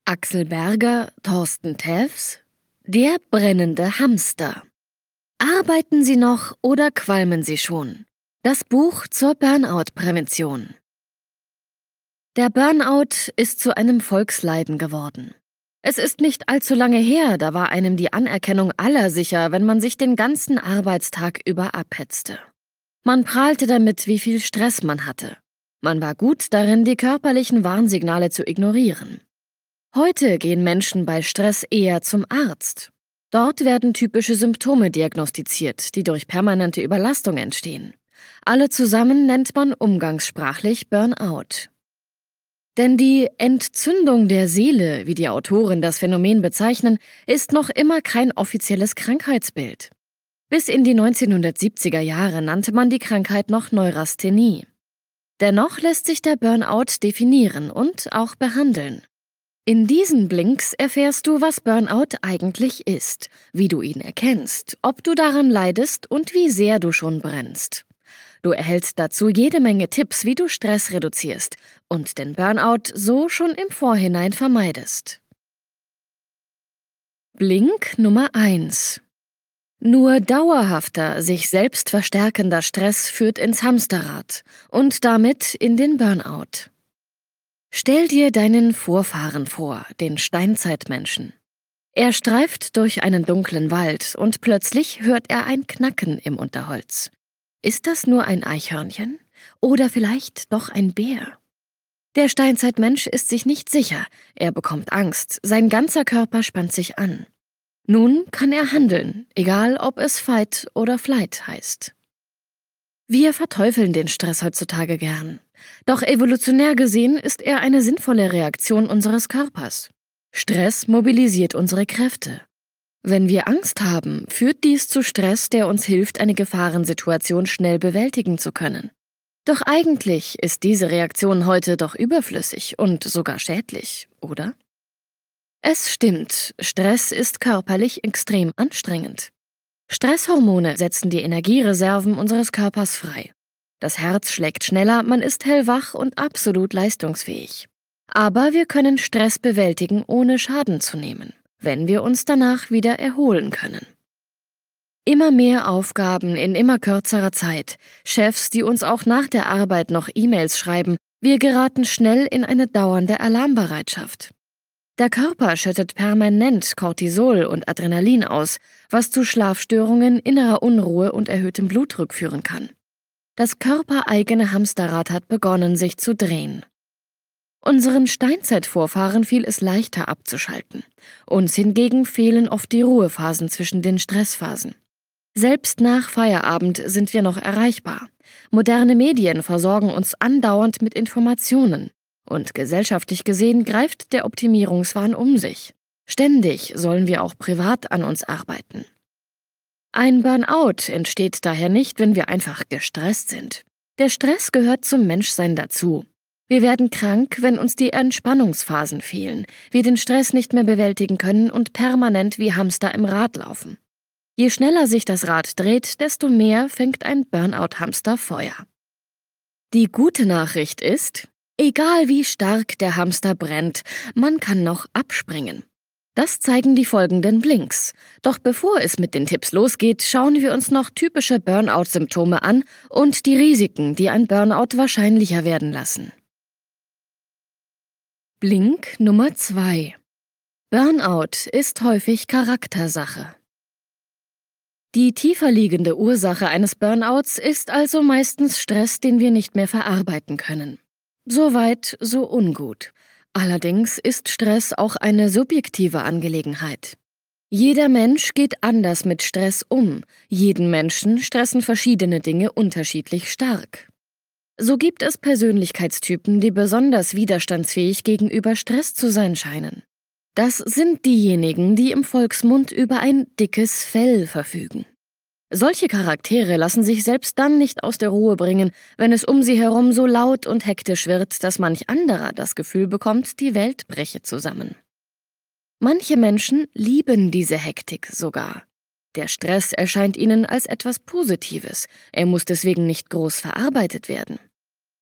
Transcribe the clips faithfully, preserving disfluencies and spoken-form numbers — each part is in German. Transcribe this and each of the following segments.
Axel Berger, Thorsten Täfs: Der brennende Hamster. Arbeiten Sie noch oder qualmen Sie schon? Das Buch zur Burnout-Prävention. Der Burnout ist zu einem Volksleiden geworden. Es ist nicht allzu lange her, da war einem die Anerkennung aller sicher, wenn man sich den ganzen Arbeitstag über abhetzte. Man prahlte damit, wie viel Stress man hatte. Man war gut darin, die körperlichen Warnsignale zu ignorieren. Heute gehen Menschen bei Stress eher zum Arzt. Dort werden typische Symptome diagnostiziert, die durch permanente Überlastung entstehen. Alle zusammen nennt man umgangssprachlich Burnout. Denn die Entzündung der Seele, wie die Autoren das Phänomen bezeichnen, ist noch immer kein offizielles Krankheitsbild. Bis in die neunzehnhundertsiebziger Jahre nannte man die Krankheit noch Neurasthenie. Dennoch lässt sich der Burnout definieren und auch behandeln. In diesen Blinks erfährst du, was Burnout eigentlich ist, wie du ihn erkennst, ob du daran leidest und wie sehr du schon brennst. Du erhältst dazu jede Menge Tipps, wie du Stress reduzierst und den Burnout so schon im Vorhinein vermeidest. Blink Nummer eins. Nur dauerhafter, sich selbst verstärkender Stress führt ins Hamsterrad und damit in den Burnout. Stell dir deinen Vorfahren vor, den Steinzeitmenschen. Er streift durch einen dunklen Wald und plötzlich hört er ein Knacken im Unterholz. Ist das nur ein Eichhörnchen? Oder vielleicht doch ein Bär? Der Steinzeitmensch ist sich nicht sicher, er bekommt Angst, sein ganzer Körper spannt sich an. Nun kann er handeln, egal ob es Fight oder Flight heißt. Wir verteufeln den Stress heutzutage gern. Doch evolutionär gesehen ist er eine sinnvolle Reaktion unseres Körpers. Stress mobilisiert unsere Kräfte. Wenn wir Angst haben, führt dies zu Stress, der uns hilft, eine Gefahrensituation schnell bewältigen zu können. Doch eigentlich ist diese Reaktion heute doch überflüssig und sogar schädlich, oder? Es stimmt, Stress ist körperlich extrem anstrengend. Stresshormone setzen die Energiereserven unseres Körpers frei. Das Herz schlägt schneller, man ist hellwach und absolut leistungsfähig. Aber wir können Stress bewältigen, ohne Schaden zu nehmen, wenn wir uns danach wieder erholen können. Immer mehr Aufgaben in immer kürzerer Zeit, Chefs, die uns auch nach der Arbeit noch E-Mails schreiben, wir geraten schnell in eine dauernde Alarmbereitschaft. Der Körper schüttet permanent Cortisol und Adrenalin aus, was zu Schlafstörungen, innerer Unruhe und erhöhtem Blutdruck führen kann. Das körpereigene Hamsterrad hat begonnen, sich zu drehen. Unseren Steinzeitvorfahren fiel es leichter abzuschalten. Uns hingegen fehlen oft die Ruhephasen zwischen den Stressphasen. Selbst nach Feierabend sind wir noch erreichbar. Moderne Medien versorgen uns andauernd mit Informationen. Und gesellschaftlich gesehen greift der Optimierungswahn um sich. Ständig sollen wir auch privat an uns arbeiten. Ein Burnout entsteht daher nicht, wenn wir einfach gestresst sind. Der Stress gehört zum Menschsein dazu. Wir werden krank, wenn uns die Entspannungsphasen fehlen, wir den Stress nicht mehr bewältigen können und permanent wie Hamster im Rad laufen. Je schneller sich das Rad dreht, desto mehr fängt ein Burnout-Hamster Feuer. Die gute Nachricht ist: Egal wie stark der Hamster brennt, man kann noch abspringen. Das zeigen die folgenden Blinks. Doch bevor es mit den Tipps losgeht, schauen wir uns noch typische Burnout-Symptome an und die Risiken, die ein Burnout wahrscheinlicher werden lassen. Blink Nummer zwei. Burnout ist häufig Charaktersache. Die tiefer liegende Ursache eines Burnouts ist also meistens Stress, den wir nicht mehr verarbeiten können. Soweit, so ungut. Allerdings ist Stress auch eine subjektive Angelegenheit. Jeder Mensch geht anders mit Stress um. Jeden Menschen stressen verschiedene Dinge unterschiedlich stark. So gibt es Persönlichkeitstypen, die besonders widerstandsfähig gegenüber Stress zu sein scheinen. Das sind diejenigen, die im Volksmund über ein dickes Fell verfügen. Solche Charaktere lassen sich selbst dann nicht aus der Ruhe bringen, wenn es um sie herum so laut und hektisch wird, dass manch anderer das Gefühl bekommt, die Welt breche zusammen. Manche Menschen lieben diese Hektik sogar. Der Stress erscheint ihnen als etwas Positives, er muss deswegen nicht groß verarbeitet werden.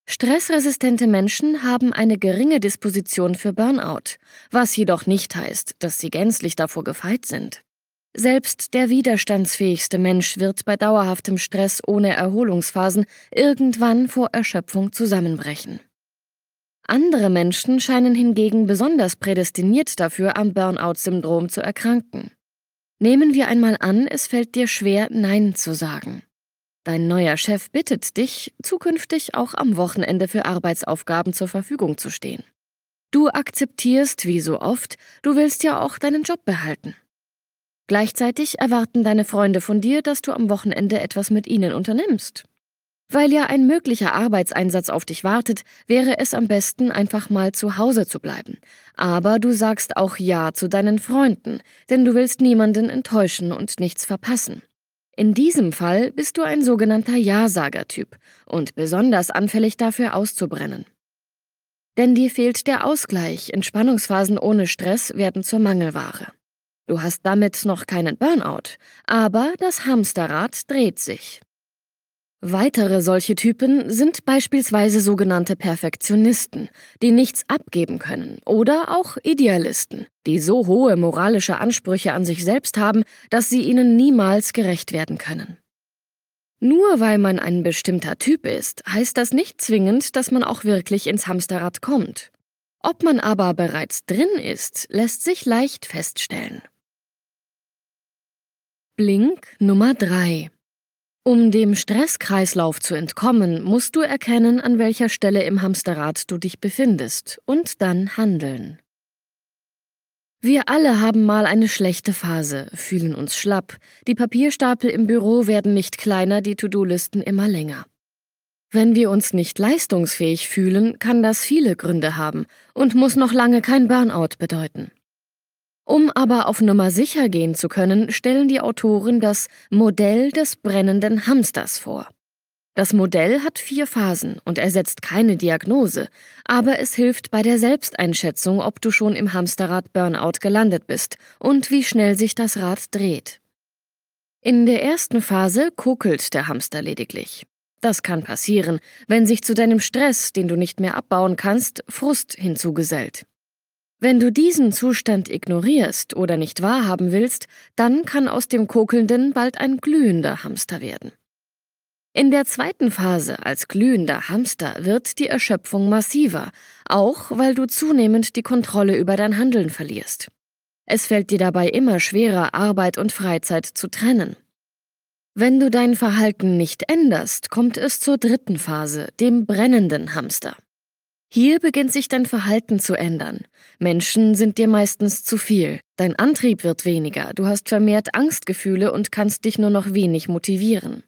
Stressresistente Menschen haben eine geringe Disposition für Burnout, was jedoch nicht heißt, dass sie gänzlich davor gefeit sind. Selbst der widerstandsfähigste Mensch wird bei dauerhaftem Stress ohne Erholungsphasen irgendwann vor Erschöpfung zusammenbrechen. Andere Menschen scheinen hingegen besonders prädestiniert dafür, am Burnout-Syndrom zu erkranken. Nehmen wir einmal an, es fällt dir schwer, Nein zu sagen. Dein neuer Chef bittet dich, zukünftig auch am Wochenende für Arbeitsaufgaben zur Verfügung zu stehen. Du akzeptierst, wie so oft, du willst ja auch deinen Job behalten. Gleichzeitig erwarten deine Freunde von dir, dass du am Wochenende etwas mit ihnen unternimmst. Weil ja ein möglicher Arbeitseinsatz auf dich wartet, wäre es am besten, einfach mal zu Hause zu bleiben. Aber du sagst auch Ja zu deinen Freunden, denn du willst niemanden enttäuschen und nichts verpassen. In diesem Fall bist du ein sogenannter Ja-Sager-Typ und besonders anfällig dafür auszubrennen. Denn dir fehlt der Ausgleich, Entspannungsphasen ohne Stress werden zur Mangelware. Du hast damit noch keinen Burnout, aber das Hamsterrad dreht sich. Weitere solche Typen sind beispielsweise sogenannte Perfektionisten, die nichts abgeben können, oder auch Idealisten, die so hohe moralische Ansprüche an sich selbst haben, dass sie ihnen niemals gerecht werden können. Nur weil man ein bestimmter Typ ist, heißt das nicht zwingend, dass man auch wirklich ins Hamsterrad kommt. Ob man aber bereits drin ist, lässt sich leicht feststellen. Blink Nummer drei. Um dem Stresskreislauf zu entkommen, musst du erkennen, an welcher Stelle im Hamsterrad du dich befindest und dann handeln. Wir alle haben mal eine schlechte Phase, fühlen uns schlapp, die Papierstapel im Büro werden nicht kleiner, die To-Do-Listen immer länger. Wenn wir uns nicht leistungsfähig fühlen, kann das viele Gründe haben und muss noch lange kein Burnout bedeuten. Um aber auf Nummer sicher gehen zu können, stellen die Autoren das Modell des brennenden Hamsters vor. Das Modell hat vier Phasen und ersetzt keine Diagnose, aber es hilft bei der Selbsteinschätzung, ob du schon im Hamsterrad Burnout gelandet bist und wie schnell sich das Rad dreht. In der ersten Phase kokelt der Hamster lediglich. Das kann passieren, wenn sich zu deinem Stress, den du nicht mehr abbauen kannst, Frust hinzugesellt. Wenn du diesen Zustand ignorierst oder nicht wahrhaben willst, dann kann aus dem Kokelnden bald ein glühender Hamster werden. In der zweiten Phase als glühender Hamster wird die Erschöpfung massiver, auch weil du zunehmend die Kontrolle über dein Handeln verlierst. Es fällt dir dabei immer schwerer, Arbeit und Freizeit zu trennen. Wenn du dein Verhalten nicht änderst, kommt es zur dritten Phase, dem brennenden Hamster. Hier beginnt sich dein Verhalten zu ändern. Menschen sind dir meistens zu viel, dein Antrieb wird weniger, du hast vermehrt Angstgefühle und kannst dich nur noch wenig motivieren.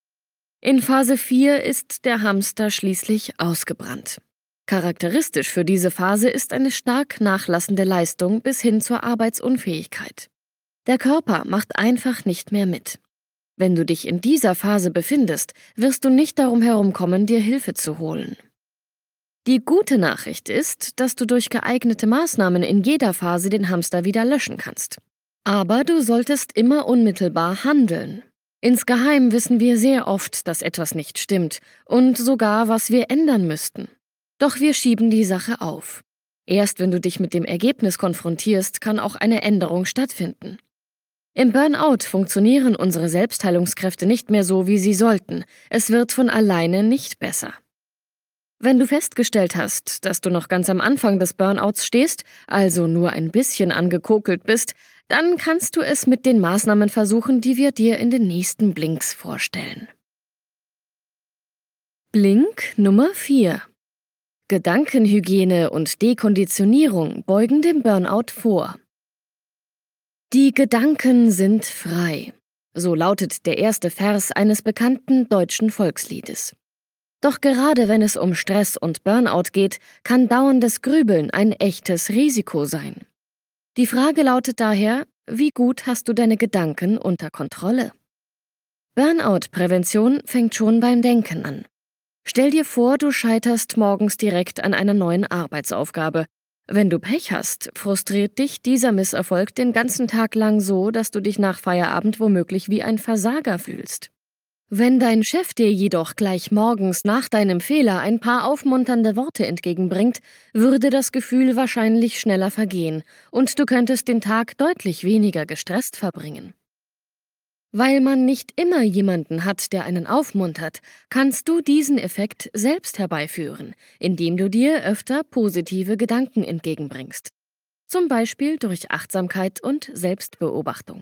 In Phase vier ist der Hamster schließlich ausgebrannt. Charakteristisch für diese Phase ist eine stark nachlassende Leistung bis hin zur Arbeitsunfähigkeit. Der Körper macht einfach nicht mehr mit. Wenn du dich in dieser Phase befindest, wirst du nicht darum herumkommen, dir Hilfe zu holen. Die gute Nachricht ist, dass du durch geeignete Maßnahmen in jeder Phase den Hamster wieder löschen kannst. Aber du solltest immer unmittelbar handeln. Insgeheim wissen wir sehr oft, dass etwas nicht stimmt und sogar, was wir ändern müssten. Doch wir schieben die Sache auf. Erst wenn du dich mit dem Ergebnis konfrontierst, kann auch eine Änderung stattfinden. Im Burnout funktionieren unsere Selbstheilungskräfte nicht mehr so, wie sie sollten. Es wird von alleine nicht besser. Wenn du festgestellt hast, dass du noch ganz am Anfang des Burnouts stehst, also nur ein bisschen angekokelt bist, dann kannst du es mit den Maßnahmen versuchen, die wir dir in den nächsten Blinks vorstellen. Blink Nummer vier. Gedankenhygiene und Dekonditionierung beugen dem Burnout vor. Die Gedanken sind frei. So lautet der erste Vers eines bekannten deutschen Volksliedes. Doch gerade wenn es um Stress und Burnout geht, kann dauerndes Grübeln ein echtes Risiko sein. Die Frage lautet daher, wie gut hast du deine Gedanken unter Kontrolle? Burnout-Prävention fängt schon beim Denken an. Stell dir vor, du scheiterst morgens direkt an einer neuen Arbeitsaufgabe. Wenn du Pech hast, frustriert dich dieser Misserfolg den ganzen Tag lang so, dass du dich nach Feierabend womöglich wie ein Versager fühlst. Wenn dein Chef dir jedoch gleich morgens nach deinem Fehler ein paar aufmunternde Worte entgegenbringt, würde das Gefühl wahrscheinlich schneller vergehen und du könntest den Tag deutlich weniger gestresst verbringen. Weil man nicht immer jemanden hat, der einen aufmuntert, kannst du diesen Effekt selbst herbeiführen, indem du dir öfter positive Gedanken entgegenbringst. Zum Beispiel durch Achtsamkeit und Selbstbeobachtung.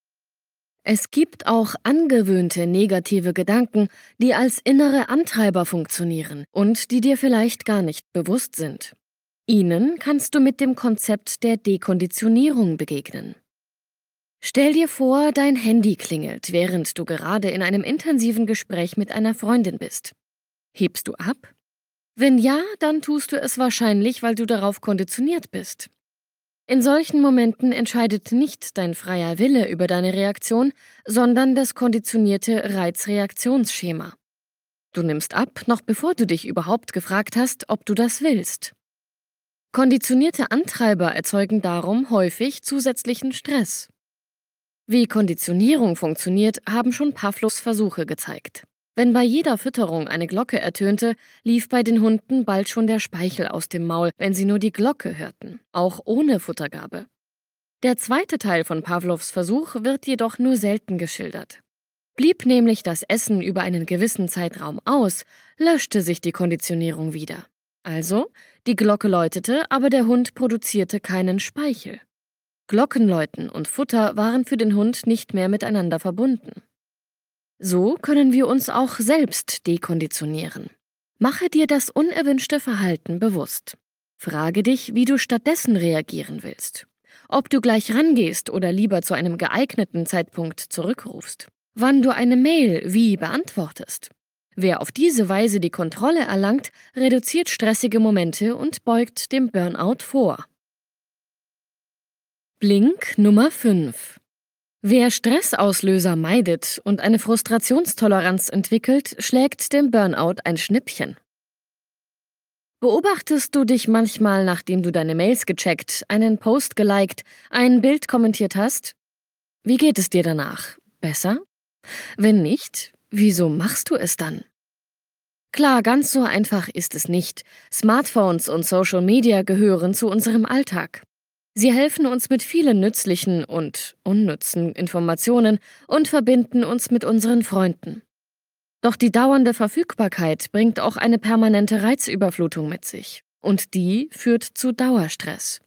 Es gibt auch angewöhnte negative Gedanken, die als innere Antreiber funktionieren und die dir vielleicht gar nicht bewusst sind. Ihnen kannst du mit dem Konzept der Dekonditionierung begegnen. Stell dir vor, dein Handy klingelt, während du gerade in einem intensiven Gespräch mit einer Freundin bist. Hebst du ab? Wenn ja, dann tust du es wahrscheinlich, weil du darauf konditioniert bist. In solchen Momenten entscheidet nicht dein freier Wille über deine Reaktion, sondern das konditionierte Reizreaktionsschema. Du nimmst ab, noch bevor du dich überhaupt gefragt hast, ob du das willst. Konditionierte Antreiber erzeugen darum häufig zusätzlichen Stress. Wie Konditionierung funktioniert, haben schon Pavlovs Versuche gezeigt. Wenn bei jeder Fütterung eine Glocke ertönte, lief bei den Hunden bald schon der Speichel aus dem Maul, wenn sie nur die Glocke hörten, auch ohne Futtergabe. Der zweite Teil von Pavlovs Versuch wird jedoch nur selten geschildert. Blieb nämlich das Essen über einen gewissen Zeitraum aus, löschte sich die Konditionierung wieder. Also, die Glocke läutete, aber der Hund produzierte keinen Speichel. Glockenläuten und Futter waren für den Hund nicht mehr miteinander verbunden. So können wir uns auch selbst dekonditionieren. Mache dir das unerwünschte Verhalten bewusst. Frage dich, wie du stattdessen reagieren willst. Ob du gleich rangehst oder lieber zu einem geeigneten Zeitpunkt zurückrufst. Wann du eine Mail wie beantwortest. Wer auf diese Weise die Kontrolle erlangt, reduziert stressige Momente und beugt dem Burnout vor. Blink Nummer fünf. Wer Stressauslöser meidet und eine Frustrationstoleranz entwickelt, schlägt dem Burnout ein Schnippchen. Beobachtest du dich manchmal, nachdem du deine Mails gecheckt, einen Post geliked, ein Bild kommentiert hast? Wie geht es dir danach? Besser? Wenn nicht, wieso machst du es dann? Klar, ganz so einfach ist es nicht. Smartphones und Social Media gehören zu unserem Alltag. Sie helfen uns mit vielen nützlichen und unnützen Informationen und verbinden uns mit unseren Freunden. Doch die dauernde Verfügbarkeit bringt auch eine permanente Reizüberflutung mit sich. Und die führt zu Dauerstress.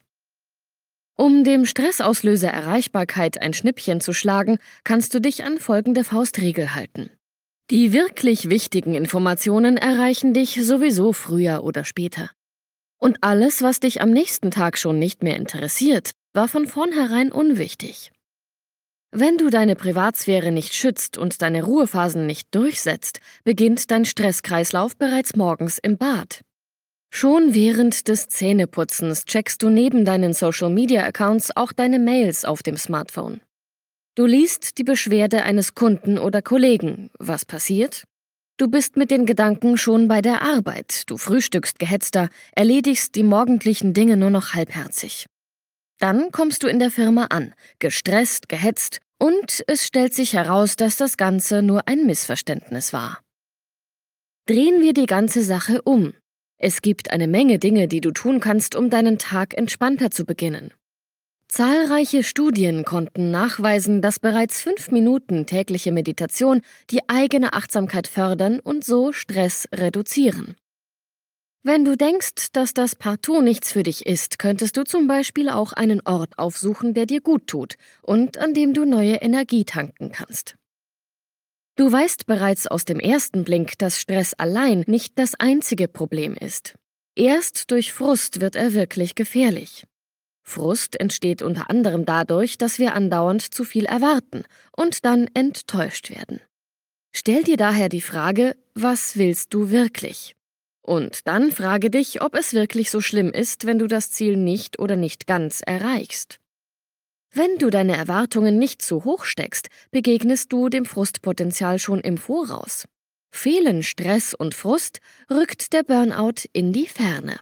Um dem Stressauslöser Erreichbarkeit ein Schnippchen zu schlagen, kannst du dich an folgende Faustregel halten. Die wirklich wichtigen Informationen erreichen dich sowieso früher oder später. Und alles, was dich am nächsten Tag schon nicht mehr interessiert, war von vornherein unwichtig. Wenn du deine Privatsphäre nicht schützt und deine Ruhephasen nicht durchsetzt, beginnt dein Stresskreislauf bereits morgens im Bad. Schon während des Zähneputzens checkst du neben deinen Social-Media-Accounts auch deine Mails auf dem Smartphone. Du liest die Beschwerde eines Kunden oder Kollegen. Was passiert? Du bist mit den Gedanken schon bei der Arbeit, du frühstückst gehetzter, erledigst die morgendlichen Dinge nur noch halbherzig. Dann kommst du in der Firma an, gestresst, gehetzt und es stellt sich heraus, dass das Ganze nur ein Missverständnis war. Drehen wir die ganze Sache um. Es gibt eine Menge Dinge, die du tun kannst, um deinen Tag entspannter zu beginnen. Zahlreiche Studien konnten nachweisen, dass bereits fünf Minuten tägliche Meditation die eigene Achtsamkeit fördern und so Stress reduzieren. Wenn du denkst, dass das partout nichts für dich ist, könntest du zum Beispiel auch einen Ort aufsuchen, der dir gut tut und an dem du neue Energie tanken kannst. Du weißt bereits aus dem ersten Blink, dass Stress allein nicht das einzige Problem ist. Erst durch Frust wird er wirklich gefährlich. Frust entsteht unter anderem dadurch, dass wir andauernd zu viel erwarten und dann enttäuscht werden. Stell dir daher die Frage, was willst du wirklich? Und dann frage dich, ob es wirklich so schlimm ist, wenn du das Ziel nicht oder nicht ganz erreichst. Wenn du deine Erwartungen nicht zu hoch steckst, begegnest du dem Frustpotenzial schon im Voraus. Fehlen Stress und Frust, rückt der Burnout in die Ferne.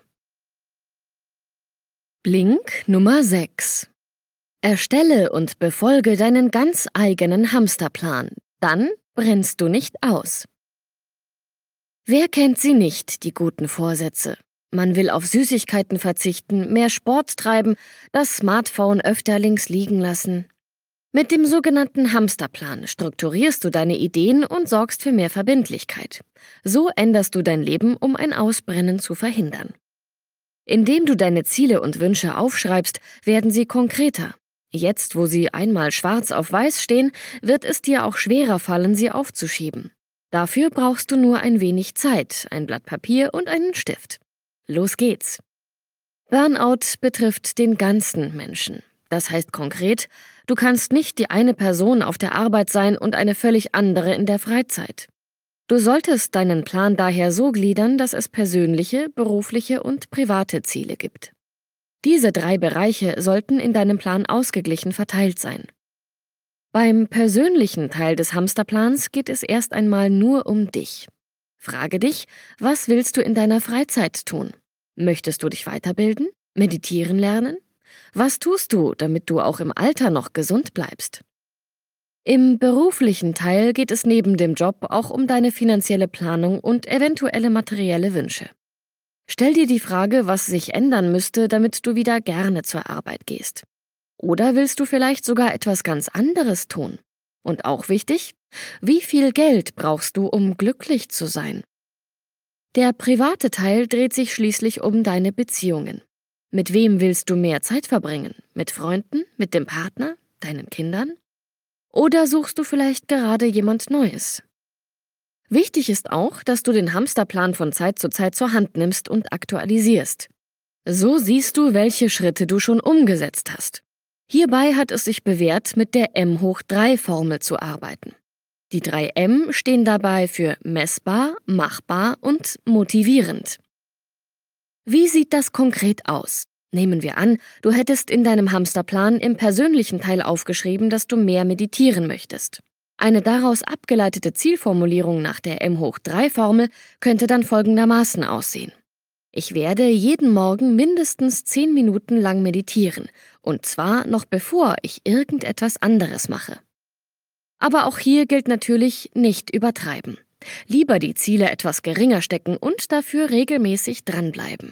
Blink Nummer sechs. Erstelle und befolge deinen ganz eigenen Hamsterplan. Dann brennst du nicht aus. Wer kennt sie nicht, die guten Vorsätze? Man will auf Süßigkeiten verzichten, mehr Sport treiben, das Smartphone öfter links liegen lassen. Mit dem sogenannten Hamsterplan strukturierst du deine Ideen und sorgst für mehr Verbindlichkeit. So änderst du dein Leben, um ein Ausbrennen zu verhindern. Indem du deine Ziele und Wünsche aufschreibst, werden sie konkreter. Jetzt, wo sie einmal schwarz auf weiß stehen, wird es dir auch schwerer fallen, sie aufzuschieben. Dafür brauchst du nur ein wenig Zeit, ein Blatt Papier und einen Stift. Los geht's! Burnout betrifft den ganzen Menschen. Das heißt konkret, du kannst nicht die eine Person auf der Arbeit sein und eine völlig andere in der Freizeit. Du solltest deinen Plan daher so gliedern, dass es persönliche, berufliche und private Ziele gibt. Diese drei Bereiche sollten in deinem Plan ausgeglichen verteilt sein. Beim persönlichen Teil des Hamsterplans geht es erst einmal nur um dich. Frage dich, was willst du in deiner Freizeit tun? Möchtest du dich weiterbilden? Meditieren lernen? Was tust du, damit du auch im Alter noch gesund bleibst? Im beruflichen Teil geht es neben dem Job auch um deine finanzielle Planung und eventuelle materielle Wünsche. Stell dir die Frage, was sich ändern müsste, damit du wieder gerne zur Arbeit gehst. Oder willst du vielleicht sogar etwas ganz anderes tun? Und auch wichtig, wie viel Geld brauchst du, um glücklich zu sein? Der private Teil dreht sich schließlich um deine Beziehungen. Mit wem willst du mehr Zeit verbringen? Mit Freunden? Mit dem Partner? Deinen Kindern? Oder suchst du vielleicht gerade jemand Neues? Wichtig ist auch, dass du den Hamsterplan von Zeit zu Zeit zur Hand nimmst und aktualisierst. So siehst du, welche Schritte du schon umgesetzt hast. Hierbei hat es sich bewährt, mit der M hoch drei Formel zu arbeiten. Die drei M stehen dabei für messbar, machbar und motivierend. Wie sieht das konkret aus? Nehmen wir an, du hättest in deinem Hamsterplan im persönlichen Teil aufgeschrieben, dass du mehr meditieren möchtest. Eine daraus abgeleitete Zielformulierung nach der M hoch drei Formel könnte dann folgendermaßen aussehen. Ich werde jeden Morgen mindestens zehn Minuten lang meditieren, und zwar noch bevor ich irgendetwas anderes mache. Aber auch hier gilt natürlich nicht übertreiben. Lieber die Ziele etwas geringer stecken und dafür regelmäßig dranbleiben.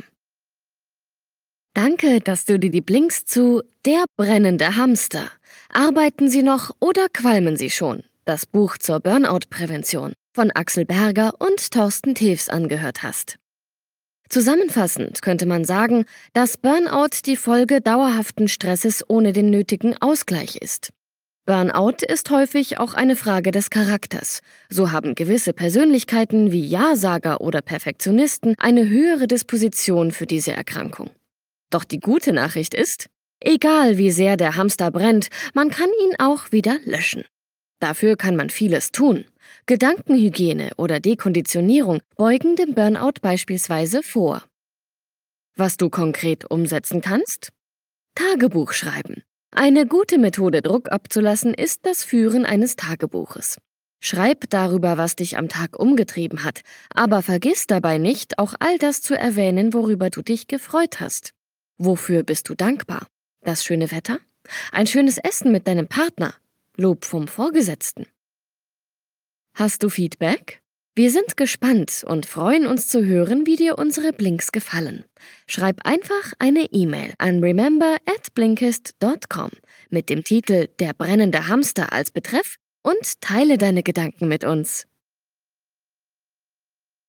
Danke, dass du dir die Blinks zu Der brennende Hamster. Arbeiten Sie noch oder qualmen Sie schon? Das Buch zur Burnout-Prävention von Axel Berger und Thorsten Tews angehört hast. Zusammenfassend könnte man sagen, dass Burnout die Folge dauerhaften Stresses ohne den nötigen Ausgleich ist. Burnout ist häufig auch eine Frage des Charakters. So haben gewisse Persönlichkeiten wie Ja-Sager oder Perfektionisten eine höhere Disposition für diese Erkrankung. Doch die gute Nachricht ist, egal wie sehr der Hamster brennt, man kann ihn auch wieder löschen. Dafür kann man vieles tun. Gedankenhygiene oder Dekonditionierung beugen dem Burnout beispielsweise vor. Was du konkret umsetzen kannst? Tagebuch schreiben. Eine gute Methode, Druck abzulassen, ist das Führen eines Tagebuches. Schreib darüber, was dich am Tag umgetrieben hat, aber vergiss dabei nicht, auch all das zu erwähnen, worüber du dich gefreut hast. Wofür bist du dankbar? Das schöne Wetter? Ein schönes Essen mit deinem Partner? Lob vom Vorgesetzten? Hast du Feedback? Wir sind gespannt und freuen uns zu hören, wie dir unsere Blinks gefallen. Schreib einfach eine E-Mail an remember at blinkist dot com mit dem Titel Der brennende Hamster als Betreff und teile deine Gedanken mit uns.